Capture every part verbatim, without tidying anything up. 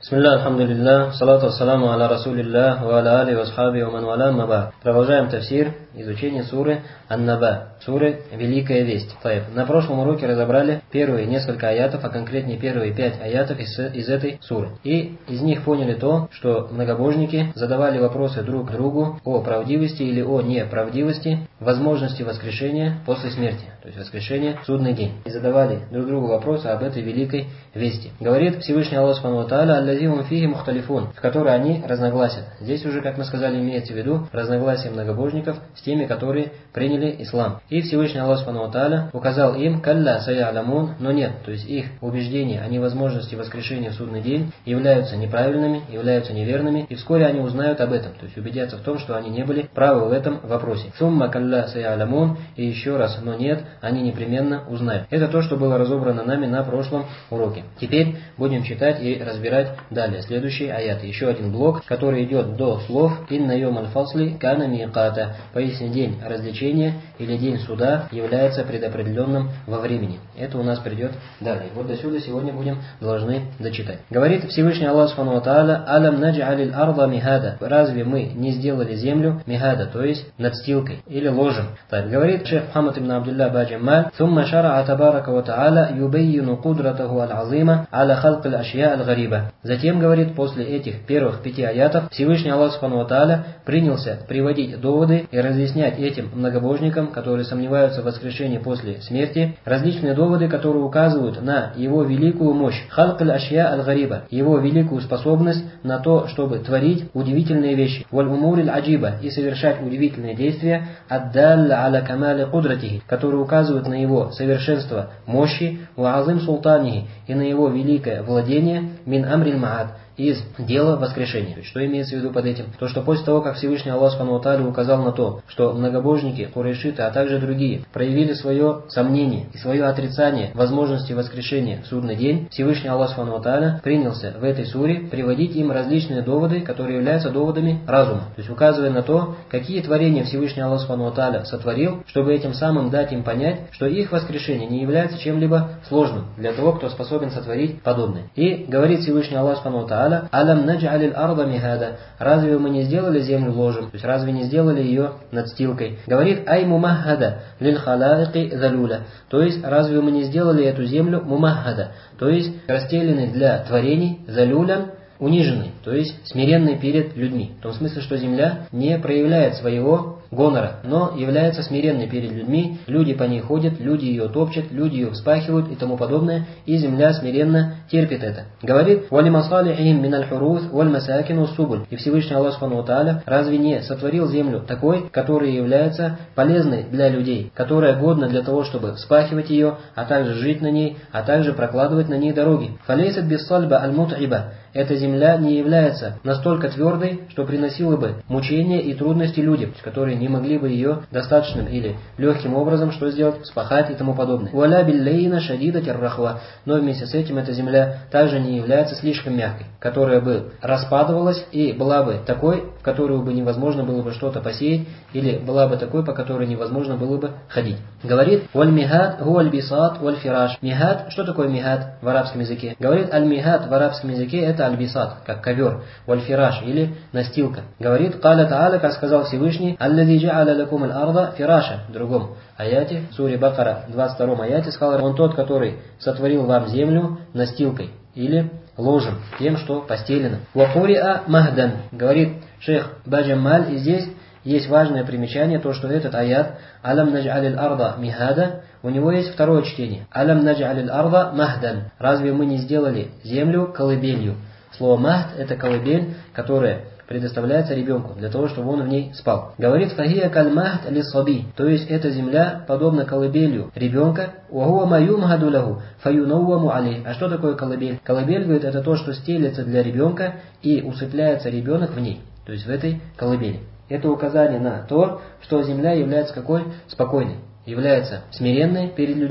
Бисмилля, алхамдулилля, салату ассаламу аля расулилля, ва аля али васхаби ва ман валя маба. Продолжаем тафсир, изучение суры Ан-Наба, суры Великая Весть. На прошлом уроке разобрали первые несколько аятов, а конкретнее первые пять аятов из, из этой суры. И из них поняли то, что многобожники задавали вопросы друг другу о правдивости или о неправдивости возможности воскрешения после смерти, то есть воскрешения в судный день. И задавали друг другу вопросы об этой Великой Вести. Говорит Всевышний Аллах Субхану ва Тааля: «Аллазихум фихи мухталифун», в которой они разногласят. Здесь уже, как мы сказали, имеется в виду разногласия многобожников с теми, которые приняли ислам. И Всевышний Аллах Субхану ва Тааля указал им: «Калля сая'лямун», но нет, то есть их убеждения о невозможности воскрешения в судный день являются неправильными, являются неверными, и вскоре они узнают об этом, то есть убедятся в том, что они не были правы в этом вопросе. Сумма калля сая'лямун, и еще раз, но нет, они непременно узнают. Это то, что было разобрано нами на прошлом уроке. Теперь будем читать и разбирать далее следующие аяты. Еще один блок, который идет до слов «Инна йом аль-фасли кана миқата». Поясни, день развлечения или день суда является предопределенным во времени. Это у нас придет далее. Вот до сюда сегодня будем должны дочитать. Говорит Всевышний Аллах Субхану ва Тааля: «Алам надж'алил арда михада». Разве мы не сделали землю михада, то есть надстилкой или ложем? Так, говорит шейх Мухаммад ибн Абдулла Баджамаль: «Сумма шара'a табарака ва та'аля юбейюну кудратаху аль-азима аля халк аль-ашья аль-гариба». Затем, говорит, после этих первых пяти аятов Всевышний Аллах Субхану ва Тааля принялся приводить доводы и разъяснять этим многобожникам, которые сомневаются в воскрешении после смерти, различные доводы, которые указывают на его великую мощь, халк аль-ашья аль-гариба, его великую способность на то, чтобы творить удивительные вещи, валь умур аль-аджиба, и совершать удивительные действия, аддалля аля камали кудратихи, которые указывают на его совершенство мощи, ва азим султанихи, и на его великое владение, мин амрил маад, из дела воскрешения. Что имеется в виду под этим? То, что после того, как Всевышний Аллах Субхану ва Тааля указал на то, что многобожники, курайшиты, а также другие, проявили свое сомнение и свое отрицание возможности воскрешения в судный день, Всевышний Аллах Субхану ва Тааля принялся в этой суре приводить им различные доводы, которые являются доводами разума. То есть указывая на то, какие творения Всевышний Аллах Субхану ва Тааля сотворил, чтобы этим самым дать им понять, что их воскрешение не является чем-либо сложным для того, кто способен сотворить подобное. И говорит Всевышний Аллах Субхану ва Тааля: «Алам надж'алил арда михада». Разве мы не сделали землю ложем? То есть разве не сделали ее надстилкой? Говорит: «Ай мумаххада лил халаики залюля». То есть разве мы не сделали эту землю мумаххада, то есть расстеленной для творений, залюлян, униженной, то есть смиренной перед людьми. В том смысле, что земля не проявляет своего гонора, но является смиренной перед людьми, люди по ней ходят, люди ее топчат, люди ее вспахивают и тому подобное, и земля смиренно терпит это. Говорит: «Валимасалихим миналь хурус валь масакин субуль». И Всевышний Аллах Субхану ва Тааля разве не сотворил землю такой, которая является полезной для людей, которая годна для того, чтобы вспахивать ее, а также жить на ней, а также прокладывать на ней дороги. Фалейсат биссальба аль-мут'иба. Эта земля не является настолько твердой, что приносила бы мучения и трудности людям, которые не могли бы ее достаточным или легким образом что сделать, вспахать и тому подобное. Уаля биллейна шадида террахва. Но вместе с этим эта земля также не является слишком мягкой, которая бы распадывалась и была бы такой, в которую бы невозможно было бы что-то посеять, или была бы такой, по которой невозможно было бы ходить. Говорит: «Валь михад гуаль бисат валь фираш». Михад, что такое михад в арабском языке? Говорит: аль-михад в арабском языке это аль-бисат, как ковер, валь-фираш или настилка. Говорит: «Каля та'аля», как сказал Всевышний: «Аллади джа'аля лакум аль-арда фираша». В другом аяте, в суре Бакара, двадцать втором аяте, сказал: «Он тот, который сотворил вам землю настилкой» или ложем, тем, что постелено. «Вахуриа махдан», говорит шейх Баджамаль, и здесь есть важное примечание, то, что этот аят «Алам надж'алил арда михада», у него есть второе чтение «Алам надж'алил арда махдан». Разве мы не сделали землю колыбелью? Слово «махд» — это колыбель, которая предоставляется ребенку, для того, чтобы он в ней спал. Говорит: «Фахия каль-махд лис-саби», то есть эта земля подобна колыбелью ребенка. «Уахуа маюмхаду лаху фаюнауаму алей». А что такое колыбель? Колыбель, говорит, это то, что стелется для ребенка и усыпляется ребенок в ней, то есть в этой колыбели. Это указание на то, что земля является какой? Спокойной, является смиренной перед людьми,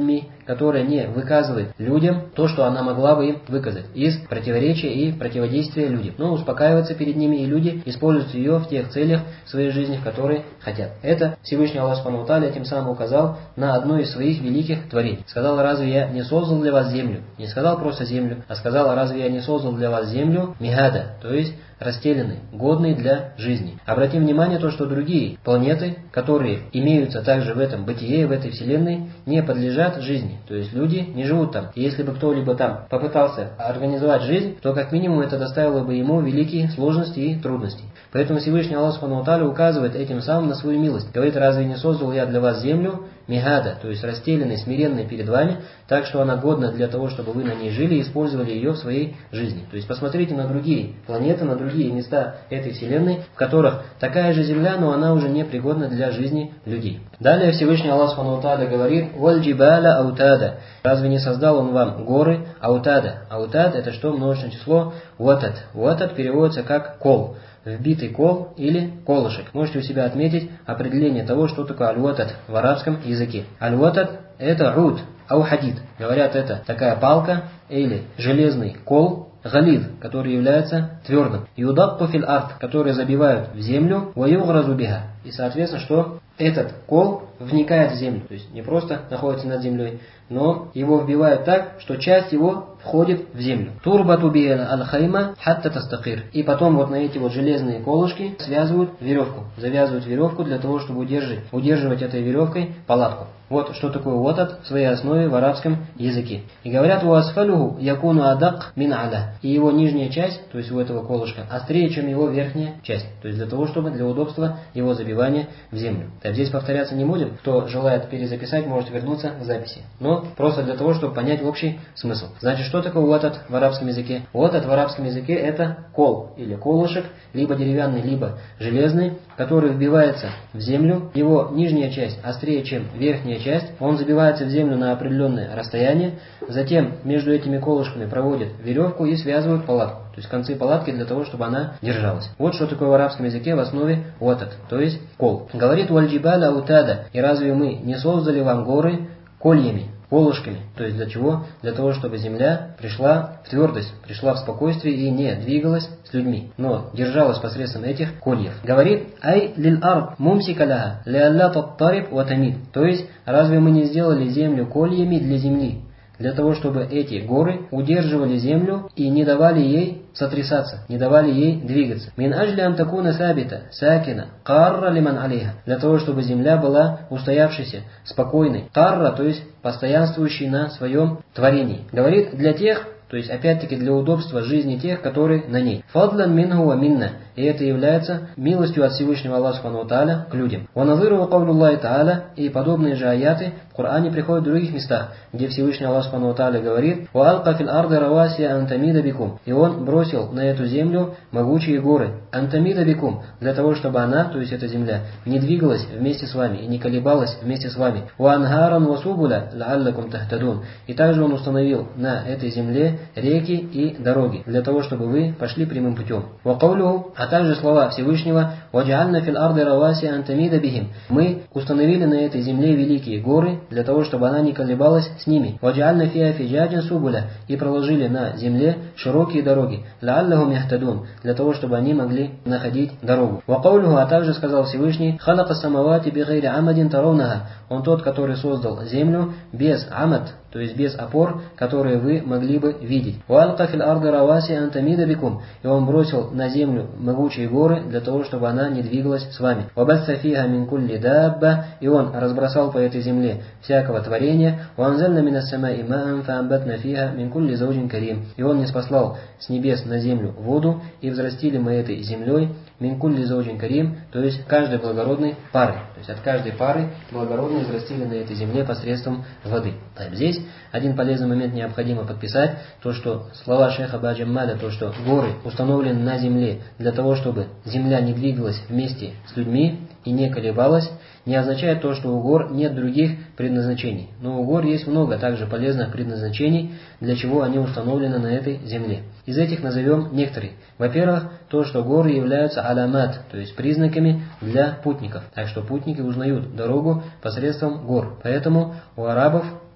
которая не выказывает людям то, что она могла бы им выказать, из противоречия и противодействия людям. Но успокаивается перед ними, и люди используют ее в тех целях своей жизни, в которые хотят. Это Всевышний Аллах Субхану ва Тааля тем самым указал на одно из своих великих творений. Сказал: разве я не создал для вас землю? Не сказал просто землю, а сказал: разве я не создал для вас землю михада, то есть расстеленный, годный для жизни. Обратим внимание то, что другие планеты, которые имеются также в этом бытие, в этой вселенной, не подлежат жизни. То есть люди не живут там. И если бы кто-либо там попытался организовать жизнь, то как минимум это доставило бы ему великие сложности и трудности. Поэтому Всевышний Аллах Субхану ва Тааля указывает этим самым на свою милость. Говорит: разве не создал я для вас землю михада, то есть расстеленной, смиренной перед вами, так что она годна для того, чтобы вы на ней жили и использовали ее в своей жизни. То есть посмотрите на другие планеты, на другие места этой вселенной, в которых такая же земля, но она уже не пригодна для жизни людей. Далее Всевышний Аллах Субхану ва Тааля говорит: «Валь-джибаля аутада». Разве не создал он вам горы аутада? Аутад — это что? Множественное число ватад. Ватад переводится как кол. Вбитый кол или колышек. Можете у себя отметить определение того, что такое аль-ватад в арабском языке. Аль-ватад — это руд, ау-хадид. Говорят, это такая палка или железный кол, галид, который является твердым. Юдакку фил ард, который забивают в землю, ваюгразу биха. И соответственно, что этот кол вникает в землю. То есть не просто находится над землей, но его вбивают так, что часть его входит в землю. Турбату би аль-хайма хатта тастакир. И потом вот на эти вот железные колышки связывают веревку. Завязывают веревку для того, чтобы удерживать, удерживать этой веревкой палатку. Вот что такое ватад в своей основе в арабском языке. И говорят: у асфалюху якуну адак мин аля. И его нижняя часть, то есть у этого колышка, острее, чем его верхняя часть. То есть для того, чтобы для удобства его забивания в землю. Так, здесь повторяться не будем. Кто желает перезаписать, может вернуться к записи. Но просто для того, чтобы понять общий смысл. Значит, что такое ватад в арабском языке? Ватад в арабском языке — это кол или колышек, либо деревянный, либо железный, который вбивается в землю. Его нижняя часть острее, чем верхняя часть. Он забивается в землю на определенное расстояние. Затем между этими колышками проводят веревку и связывают палатку. То есть концы палатки для того, чтобы она держалась. Вот что такое в арабском языке в основе ватад, то есть кол. Говорит: валь-джибаля аутада. И разве мы не создали вам горы кольями, колышками? То есть для чего? Для того, чтобы земля пришла в твердость, пришла в спокойствие и не двигалась с людьми, но держалась посредством этих кольев. Говорит: ай лил ард мумсикаляха ля таттариб ва тамид. То есть разве мы не сделали землю кольями для земли, для того, чтобы эти горы удерживали землю и не давали ей сотрясаться, не давали ей двигаться. Мин ажли ан такуна сабита, сакина, карра лиман алиха. Для того, чтобы земля была устоявшейся, спокойной. Карра, то есть постоянствующей на своем творении. Говорит: для тех, то есть опять-таки для удобства жизни тех, которые на ней. Фадлан минху ва минна. И это является милостью от Всевышнего Аллаха Субхану ва Тааля к людям. Ва назиру ва кавлю Аллахи Тааля. И подобные же аяты в Коране приходят в других местах, где Всевышний Аллах Субхану ва Тааля говорит: «Ва алка фил арды равасия антамида бикум». И он бросил на эту землю могучие горы. Антамида бикум. Для того, чтобы она, то есть эта земля, не двигалась вместе с вами и не колебалась вместе с вами. Ва анхаран ва субуля лааллакум тахтадун. И также он установил на этой земле реки и дороги, для того, чтобы вы пошли прямым путем. Ва каулюху. А также слова Всевышнего: «Ваджа'альна фил арды раваси антамида бихим». Мы установили на этой земле великие горы, для того, чтобы она не колебалась с ними. «Ваджа'альна фиа фиджаджин субуля». И проложили на земле широкие дороги. «Ла'аллахум яхтадун». Для того, чтобы они могли находить дорогу. «Ва каулюху». А также сказал Всевышний: «Халака самавати бигайри амадин таравнаха». Он тот, который создал землю без амад, то есть без опор, которые вы могли бы видеть. «Валка фил арды раваси антамида бикум». И он бросил на землю могучие горы, для того, чтобы она не двигалась с вами. «Вабасса фиха мин кулли дабба». И он разбросал по этой земле всякого творения. «Ванзальна минас самаи маан фаамбатна фиха мин кулли зауджин карим». И он ниспослал с небес на землю воду, и взрастили мы этой землей мин кулли зауджин карим, то есть каждой благородной пары. То есть от каждой пары благородной взрастили на этой земле посредством воды. Так, здесь один полезный момент необходимо подписать, то что слова шейха Баджаммаля, то что горы установлены на земле для того, чтобы земля не двигалась вместе с людьми и не колебалась, не означает то, что у гор нет других предназначений. Но у гор есть много также полезных предназначений, для чего они установлены на этой земле. Из этих назовем некоторые. Во-первых, то, что горы являются алямат, то есть признаками для путников. Так что путники узнают дорогу посредством гор. Поэтому у арабов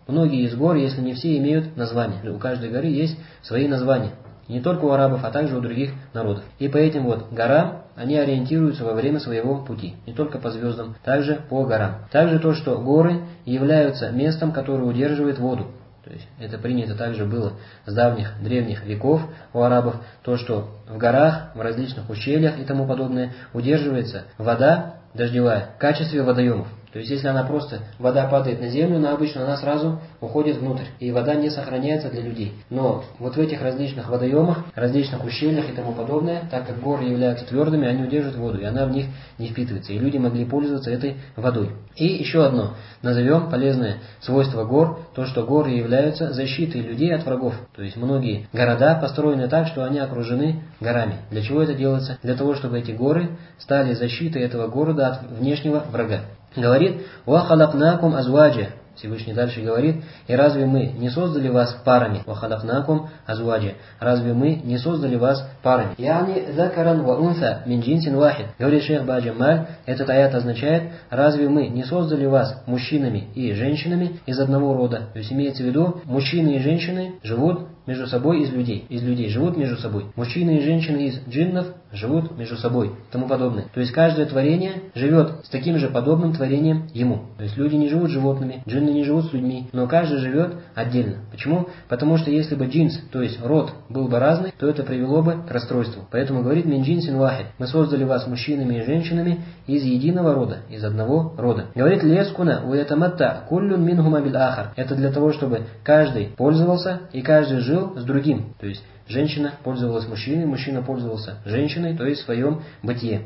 многие из гор, если не все, имеют название. У каждой горы есть свои названия. И не только у арабов, а также у других народов. И по этим вот горам они ориентируются во время своего пути. Не только по звездам, также по горам. Также то, что горы являются местом, которое удерживает воду. То есть это принято также было с давних древних веков у арабов. То, что в горах, в различных ущельях и тому подобное удерживается вода дождевая в качестве водоемов. То есть, если она просто, вода падает на землю, но обычно она сразу уходит внутрь, и вода не сохраняется для людей. Но вот в этих различных водоемах, различных ущельях и тому подобное, так как горы являются твердыми, они удерживают воду, и она в них не впитывается, и люди могли пользоваться этой водой. И еще одно, назовем полезное свойство гор, то, что горы являются защитой людей от врагов. То есть, многие города построены так, что они окружены горами. Для чего это делается? Для того, чтобы эти горы стали защитой этого города от внешнего врага. Говорит, «Вахалакнакум азваджа». Всевышний дальше говорит, «И разве мы не создали вас парами?» «Вахалакнакум азваджа». Разве мы не создали вас парами? «Яни закаран ва унса мин джинсин вахид». Говорит шейх Ба-Джамаль, этот аят означает, «Разве мы не создали вас мужчинами и женщинами из одного рода?» То есть имеется в виду, мужчины и женщины живут между собой из людей. Из людей живут между собой. Мужчины и женщины из джиннов живут между собой. И тому подобное. То есть каждое творение живет с таким же подобным творением ему. То есть люди не живут с животными, джинны не живут с людьми, но каждый живет отдельно. Почему? Потому что если бы джинс, то есть род, был бы разный, то это привело бы к расстройству. Поэтому говорит мин джинсин вахид. Мы создали вас мужчинами и женщинами из единого рода, из одного рода. Говорит лескуна уятаматта куллюн минхума биль ахар. Это для того, чтобы каждый пользовался и каждый жил с другим. То есть женщина пользовалась мужчиной, мужчина пользовался женщиной, то есть в своем бытие.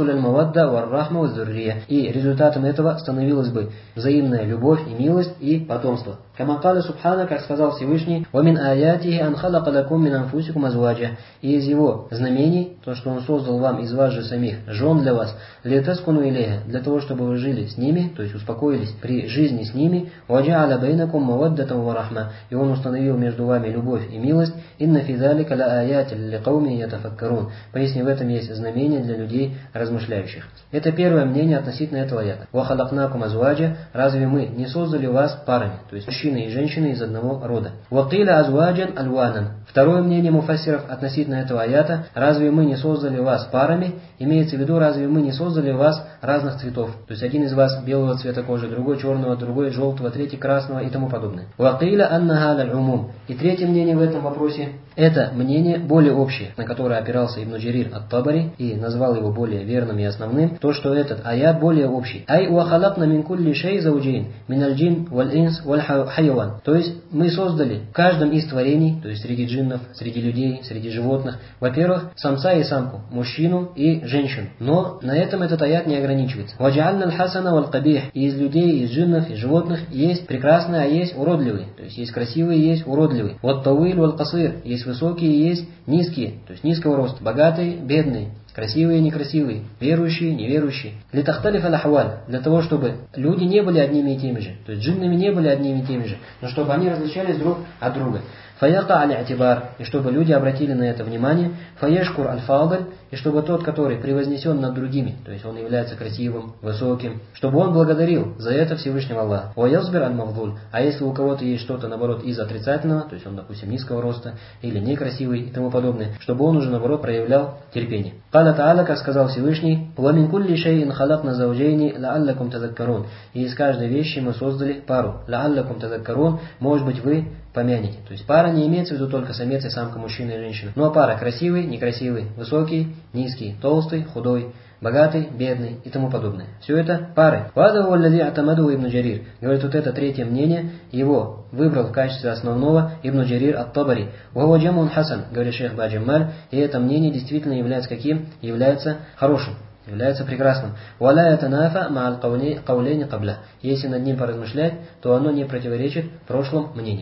И результатом этого становилась бы взаимная любовь и милость и потомство. Камакаля Субхана, как сказал Всевышний, «Вамин аяти ан халака лакум мин анфусикум азваджа». И из его знамений, то, что он создал вам из вас же самих, жен для вас, летаскуну илейха, для того, чтобы вы жили с ними, то есть успокоились при жизни с ними, ваджа'аля бейнакум маваддатам ва рахма. И он установил между вами любовь и милость. Инна фи залика ла аяти ликауми ятафаккарун. Поясни, в этом есть знамение для людей размышляющих. Это первое мнение относительно этого аята. Ва халакнакум азваджа. Разве мы не создали вас парами, то есть мужчины и женщины из одного рода. Вакиля азваджан альванан. Второе мнение муфассиров относительно этого аята. Разве мы не создали вас парами? Имеется в виду, разве мы не создали вас разных цветов? То есть один из вас белого цвета кожи, другой черного, другой желтого, третий красного и тому подобное. Вакиля аннахаля умум. И третье мнение в этом вопросе, это мнение более общее, на которое опирался Ибн Джарир ат-Табари и назвал его более верным и основным, то, что этот аят более общий. Ай уахалакна мин кулли шей зауджин, миналь джин валь инс валь хайван. То есть мы создали в каждом из творений, то есть среди джиннов, среди людей, среди животных, во-первых, самца и самку, мужчину и женщину. Но на этом этот аят не ограничивается. Ваджа'альна аль-хасана валь-кабих. И из людей, из джиннов, из животных есть прекрасные, а есть уродливые. То есть есть красивые, есть уродливые. Вот тауиль валь-касир. Есть высокие, есть низкие, то есть низкого роста, богатые, бедные, красивые, некрасивые, верующие, неверующие. Литахталиф аль-ахваль, для того, чтобы люди не были одними и теми же, то есть джиннами не были одними и теми же, но чтобы они различались друг от друга. Фаяка аль-атибар, и чтобы люди обратили на это внимание. Фаешкур аль-фадаль, и чтобы тот, который превознесен над другими, то есть он является красивым, высоким, чтобы он благодарил за это Всевышнего Аллаха. Ваязбир аль-мавдуль, а если у кого-то есть что-то, наоборот, из отрицательного, то есть он, допустим, низкого роста, или некрасивый и тому подобное, чтобы он уже, наоборот, проявлял терпение. Каля Та'аля, как сказал Всевышний, «Ва мин кулли шейин халакна заужейни ла'аллакум тазаккарун». И из каждой вещи мы создали пару. Ла'аллакум тазаккарун, может быть, вы помянете. То есть пара не имеется в виду только самец и самка, мужчина и женщина. Но пара красивый, некрасивый, высокий, низкий, толстый, худой, богатый, бедный и тому подобное. Все это пары. Вадаву аллади атамаду Ибн Джарир. Говорит, вот это третье мнение, его выбрал в качестве основного Ибн Джарир ат-Табари. Ваху джамун хасан, говорит шейх Ба-Джамаль, и это мнение действительно является каким? Является хорошим. Является прекрасным. Валя ятанафа ма'аль каулейни кабля. Если над ним поразмышлять, то оно не противоречит прошлым мнениям.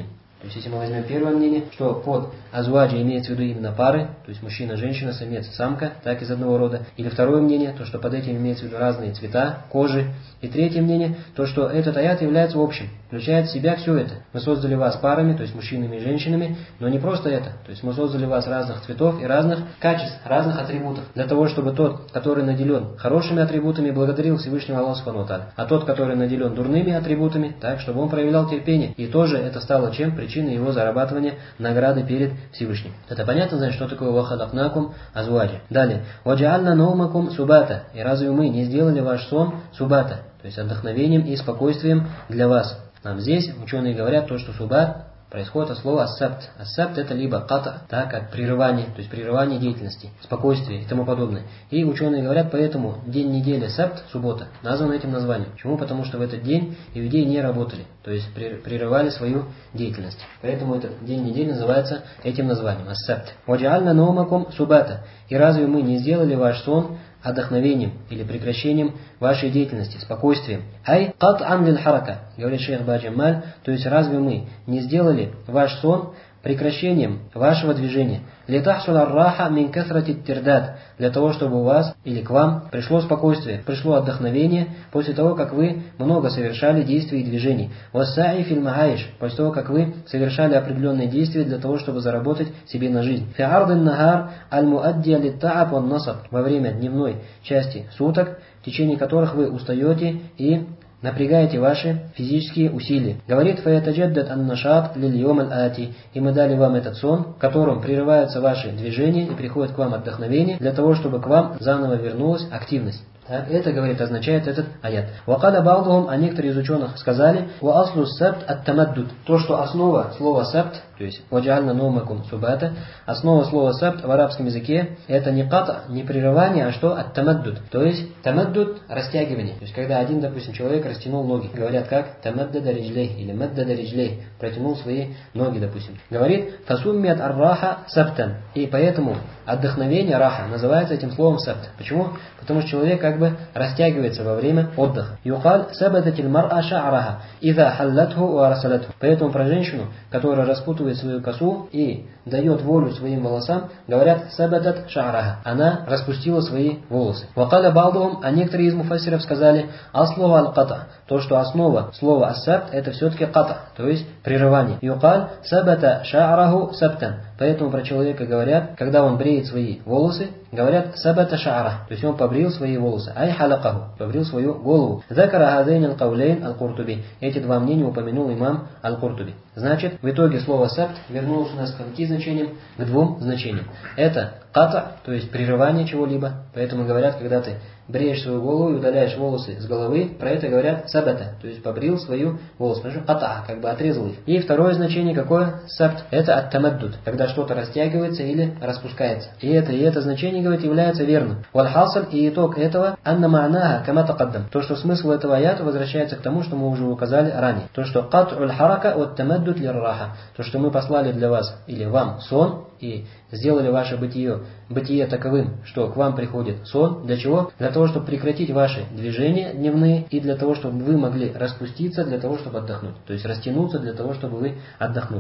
То есть, если мы возьмем первое мнение, что под азваджи имеется в виду именно пары, то есть мужчина, женщина, самец, самка, так из одного рода. Или второе мнение, то, что под этим имеется в виду разные цвета кожи. И третье мнение, то, что этот аят является общим, включает в себя все это. Мы создали вас парами, то есть мужчинами и женщинами, но не просто это. То есть мы создали вас разных цветов и разных качеств, разных атрибутов. Для того, чтобы тот, который наделен хорошими атрибутами, благодарил Всевышнего Аллаха Субхану ва Тааля. А тот, который наделен дурными атрибутами, так, чтобы он проявлял терпение. И тоже это стало чем? Причиной его зарабатывания награды перед Всевышним. Это понятно, значит, что такое вахалакнакум азваджи. Далее. Ваджаальна наумакум субата. И разве мы не сделали ваш сон субата? То есть отдохновением и спокойствием для вас. Нам здесь ученые говорят то, что субат происходит от слова ассабт. Ассабт это либо ката, так как прерывание, то есть прерывание деятельности, спокойствие и тому подобное. И ученые говорят, поэтому день недели сабт, суббота, назван этим названием. Почему? Потому что в этот день иудеи не работали, то есть прерывали свою деятельность. Поэтому этот день недели называется этим названием, ассабт. Ваджаальна наумакум субата. И разве мы не сделали ваш сон отдохновением или прекращением вашей деятельности, спокойствием? Ай кат'ан лиль харака, говорит шейх Ба-Джамаль, то есть разве мы не сделали ваш сон прекращением вашего движения? Литахсул ар-раха мин касрати тирдад, для того, чтобы у вас или к вам пришло спокойствие, пришло отдохновение после того, как вы много совершали действий и движений. Вассаи фил магаиш, после того, как вы совершали определенные действия для того, чтобы заработать себе на жизнь. Фи ардин нагар аль-муаддия литтааб ван насаб, во время дневной части суток, в течение которых вы устаете и напрягаете ваши физические усилия. Говорит фаятаджаддад ан-нашат лиль-йом аль-ати. И мы дали вам этот сон, в котором прерываются ваши движения и приходит к вам отдохновение, для того, чтобы к вам заново вернулась активность. Так, это, говорит, означает этот аят. Вакаля баудухум, а некоторые из ученых сказали, ва аслу сабт ат-тамаддуд. То, что основа слова сабт, то есть ваджаальна наумакум субата, основа слова сабт в арабском языке, это не ката, не прерывание, а что? Ат-тамаддуд. То есть тамаддуд – растягивание. То есть когда один, допустим, человек растянул ноги. Говорят как? Тамаддада риджлей или маддада риджлей. Протянул свои ноги, допустим. Говорит фасуммият ар-раха сабтан. И поэтому отдохновение, раха, называется этим словом сабт. Почему? Потому что человек как бы растягивается во время отдыха. Юкаль сабататиль мар'a ша'раха иза халлатху ва арсалатху. Поэтому про женщину, которая распутывает свою косу и дает волю своим волосам, говорят сабатат ша'раха. Она распустила свои волосы. Вакаля баудухум, а некоторые из муфассиров сказали аслова аль-ката. То, что основа слова ассабт, это все-таки ката, то есть прерывание. Юкаль сабата ша'раху сабтан. Поэтому про человека говорят, когда он бреет свои волосы, говорят сабата ша'ра, то есть он побрил свои волосы. Ай халакаху, побрил свою голову. Закара хазейн аль-каулейн аль-Куртуби. Эти два мнения упомянул имам аль-Куртуби. Значит, в итоге слово сабт вернулось у нас к каким значениям? К двум значениям. Это ката, то есть прерывание чего-либо. Поэтому говорят, когда ты бреешь свою голову и удаляешь волосы с головы, про это говорят сабата, то есть побрил свою волосы. Потому что ката, как бы отрезал их. И второе значение какое? Сабт. Это ат-тамаддуд, когда что-то растягивается или распускается. И это, и это значение, говорит, является верным. Валь-хасаль, и итог этого, анна ма'наха кама тақаддам. То, что смысл этого аята возвращается к тому, что мы уже указали ранее. То, что кат'уль харака от тамаддуд лир-раха. То, что мы послали для вас или вам сон, и сделали ваше бытие, бытие таковым, что к вам приходит сон. Для чего? Для того, чтобы прекратить ваши движения дневные и для того, чтобы вы могли распуститься, для того, чтобы отдохнуть. То есть растянуться для того, чтобы вы отдохнули.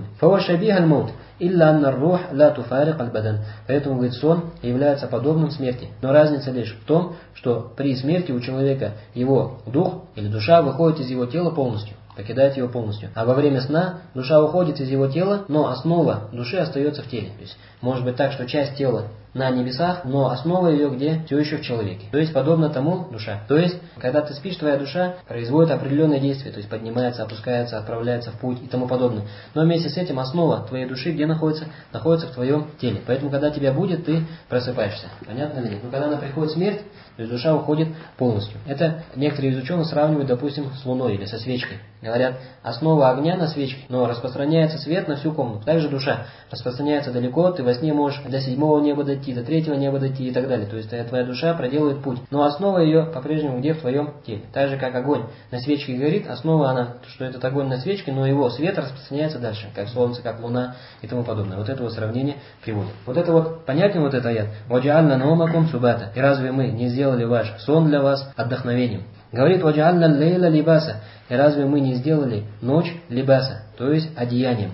Поэтому, говорит, сон является подобным смерти. Но разница лишь в том, что при смерти у человека его дух или душа выходит из его тела полностью. Покидает его полностью. А во время сна душа уходит из его тела, но основа души остается в теле. То есть может быть так, что часть тела на небесах, но основа ее где? Все еще в человеке. То есть подобно тому душа. То есть, когда ты спишь, твоя душа производит определенные действия, то есть поднимается, опускается, отправляется в путь и тому подобное. Но вместе с этим основа твоей души где находится? Находится в твоем теле. Поэтому, когда тебя будет, ты просыпаешься. Понятно ли? Но когда она приходит смерть, то есть душа уходит полностью. Это некоторые из ученых сравнивают, допустим, с луной или со свечкой. Говорят, основа огня на свечке, но распространяется свет на всю комнату. Также душа распространяется далеко, ты во сне можешь до седьмого неба дойти, до третьего неба дойти и так далее. То есть твоя душа проделывает путь. Но основа ее по-прежнему где? В твоем теле. Так же, как огонь на свечке горит, основа она, что этот огонь на свечке, но его свет распространяется дальше, как солнце, как луна и тому подобное. Вот это вот сравнение приводит. Вот это вот, понятен вот этот аят? «Ваджаальна наумакум субата». И разве мы не сделали ваш сон для вас отдохновением? Говорит, «Ваджаальна лейла либаса». И разве мы не сделали ночь либаса, то есть одеянием?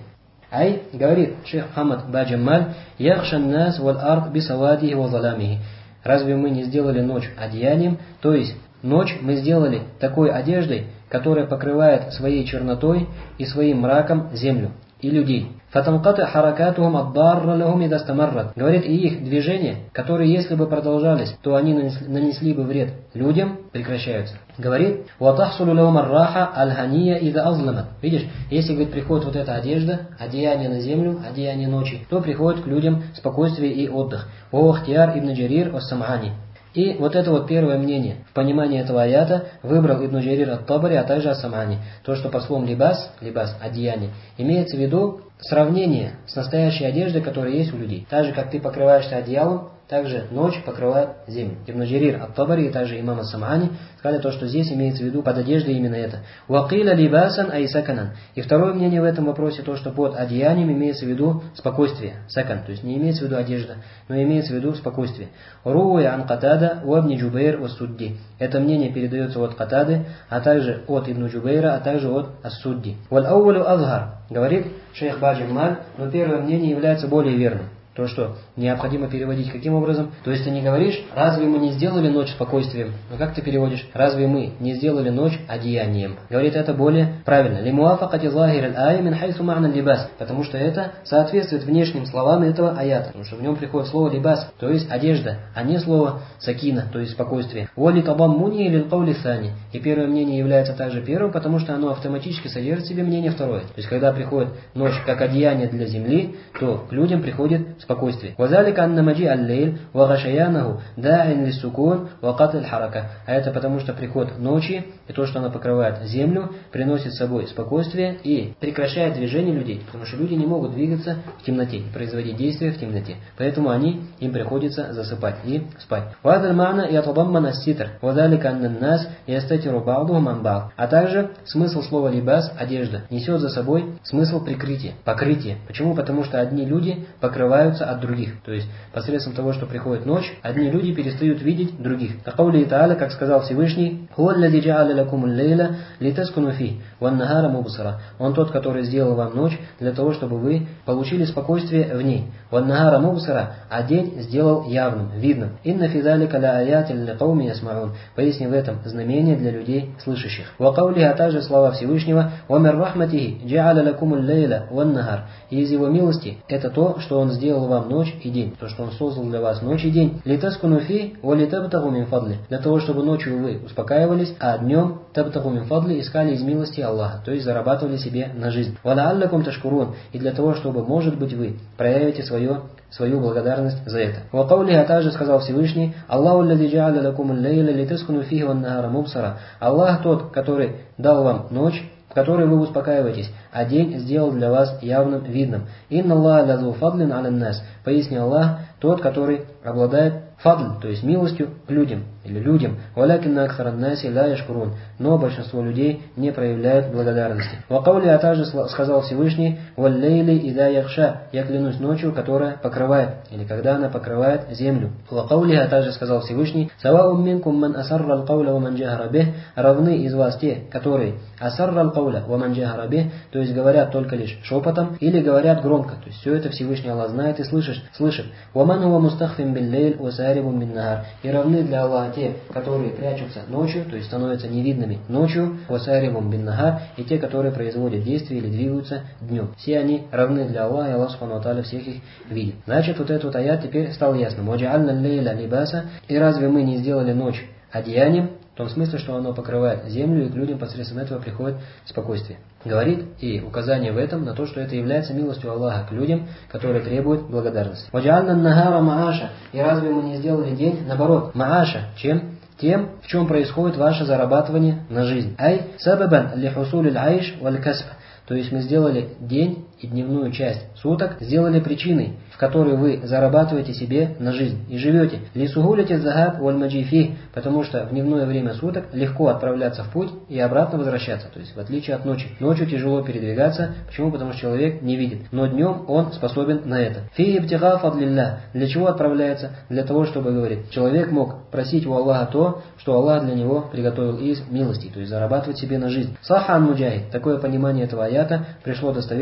Ай, говорит шейх Мухаммад Баджамаль, яхшан нас валь ард бисавадихи ва заламихи. Разве мы не сделали ночь одеянием? То есть ночь мы сделали такой одеждой, которая покрывает своей чернотой и своим мраком землю и людей. Фатанкаты харакатухум аддарра лахум ида стамаррат. Говорит, и их движения, которые если бы продолжались, то они нанесли, нанесли бы вред людям, прекращаются. Говорит, ватахсулу лахум арраха аль-хания ида азламат. Видишь, если, говорит, приходит вот эта одежда, одеяние на землю, одеяние ночи, то приходит к людям спокойствие и отдых. Охтияр ибн Джарир ас-Сам'ани. И вот это вот первое мнение в понимании этого аята выбрал Ибн Джарир ат-Табари, а также ас-Сам'ани. То, что по словам либас, либас, одеяние, имеется в виду сравнение с настоящей одеждой, которая есть у людей. Так же, как ты покрываешься одеялом, также ночь покрывает землю. Ибн Джарир ат-Табари и также имам ас-Сам'ани сказали то, что здесь имеется в виду под одеждой именно это. Вакиля либасан айсаканан. И второе мнение в этом вопросе то, что под одеянием имеется в виду спокойствие, сакан, то есть не имеется в виду одежда, но имеется в виду спокойствие. Руя ан Катада у Ибн Джубейр у Судди. Это мнение передается от Катады, а также от Ибн Джубейра, а также от ас-Судди. Валь аулю азхар. Говорит шейх Баджамаль, но первое мнение является более верным. То, что необходимо переводить каким образом? То есть ты не говоришь, разве мы не сделали ночь спокойствием? Но как ты переводишь? Разве мы не сделали ночь одеянием? Говорит, это более правильно. Лимуафакати захир аль-ай мин хайсу ма'на либас. Потому что это соответствует внешним словам этого аята. Потому что в нем приходит слово либас, то есть одежда, а не слово сакина, то есть спокойствие. Уали табаммуни лил каули сани. И первое мнение является также первым, потому что оно автоматически содержит в себе мнение второе. То есть когда приходит ночь как одеяние для земли, то к людям приходит спокойствие. Вазалика анна маджи аль-лейль ва гашаянаху да'ин лиссукун ва катл харака. А это потому что приход ночи и то, что она покрывает землю, приносит с собой спокойствие и прекращает движение людей, потому что люди не могут двигаться в темноте и производить действия в темноте. Поэтому они им приходится засыпать и спать. Вадаль мана ятадамман ас-ситр вазалика анна нас ястатиру ба'духум ан ба'д. А также смысл слова либас, одежда, несет за собой смысл прикрытия, покрытия. Почему? Потому что одни люди покрываются от других. То есть посредством того, что приходит ночь, одни люди перестают видеть других. Такаули Та'аля, как сказал Всевышний, Он тот, который сделал вам ночь для того, чтобы вы получили спокойствие в ней. А день сделал явным, видным. Инна физалика ля аятин ля кауми ясмаун. Поясни в этом знамение для людей слышащих. Вакаули, а также слова Всевышнего, вамир рахматихи джа'аля лакумул лейла ван нахар. И из его милости это то, что он сделал вам ночь и день, то, что он создал для вас ночь и день. Литаскуну фи ва литабтагу мин фадли. Для того, чтобы ночью вы успокаивались, а днем табтагу мин фадли искали из милости Аллаха, то есть зарабатывали себе на жизнь. Ва лааллакум ташкурун. И для того, чтобы, может быть, вы проявите свое свою благодарность за это. Ва каули, а также сказал Всевышний, Аллаху аллади джа'аля лакум аль-лейля литаскуну фихи ван нахара мубсара. Аллах тот, который дал вам ночь, в которой вы успокаиваетесь, а день сделал для вас явным, видным. Инна Аллаха лазу фадлин аля нас. Поясни, Аллах тот, который обладает фадл, то есть милостью к людям или людям. Валякинна аксаран наси ла яшкурун. Но большинство людей не проявляют благодарности. Вакаули, а также сказал Всевышний, валлейли ида яхша. Я клянусь ночью, которая покрывает, или когда она покрывает землю. Вакаули, а также сказал Всевышний, саваум минкум ман асарра ал-кауля ва ман джахара бих. Равны из вас те, которые асарра ал-кауля ва ман джахара бих, то есть говорят только лишь шепотом, или говорят громко. То есть все это Всевышний Аллах знает и слышит. слышит. Ваман хуа мустахфин биллейль ва сарибун мин нахар. И равны для Аллаха те, которые прячутся ночью, то есть становятся невидными ночью, васарибум бин нахар, и те, которые производят действия или двигаются днем. Все они равны для Аллаха, и Аллах субхану ва тааля всех их видит. Значит, вот этот вот аят теперь стал ясным. Ваджа'альна лейля либаса. И разве мы не сделали ночь одеянием? В том смысле, что оно покрывает землю, и к людям посредством этого приходит спокойствие. Говорит и указание в этом на то, что это является милостью Аллаха к людям, которые требуют благодарности. Ваджа'альна нахара мааша. И разве мы не сделали день, наоборот, мааша, чем? Тем, в чем происходит ваше зарабатывание на жизнь. Ай сабабан ли хусуль айш валь касб. То есть мы сделали день и дневную часть суток, сделали причиной, в которой вы зарабатываете себе на жизнь и живете. Лисугулите захаб валь маджифи, потому что в дневное время суток легко отправляться в путь и обратно возвращаться. То есть в отличие от ночи. Ночью тяжело передвигаться. Почему? Потому что человек не видит. Но днем он способен на это. Фи ибтига фадлилля. Для чего отправляется? Для того, чтобы, говорит, человек мог просить у Аллаха то, что Аллах для него приготовил из милости, то есть зарабатывать себе на жизнь. Сахан муджахид. Такое понимание этого аята пришло достоверно от